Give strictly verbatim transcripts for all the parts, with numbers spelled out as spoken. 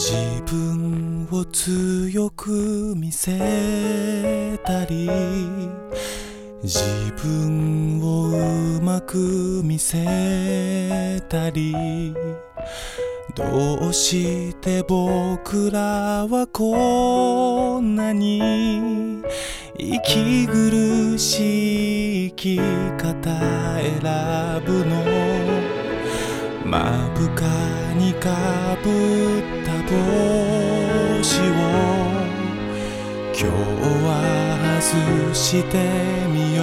自分を強く見せたり、自分をうまく見せたり、どうして僕らはこんなに息苦しい生き方選ぶの。目深にかぶった帽子を今日は外してみよ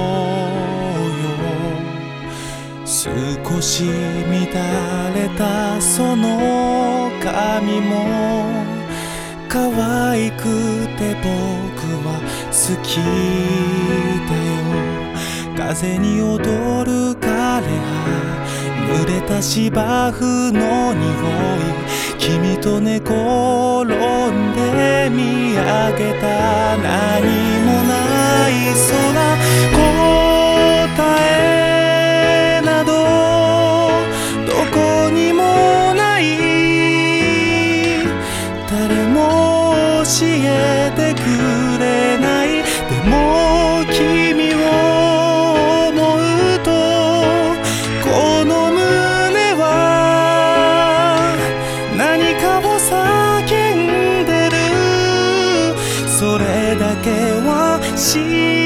うよ。少し乱れたその髪も可愛くて僕は好きだよ。風に踊る枯葉、濡れた芝生の匂い、君と寝転んで見上げた何もない空、答えなどどこにもない、誰も教えてくれない。でも君を思うとこの胸は何かを叫んでる。それだけは知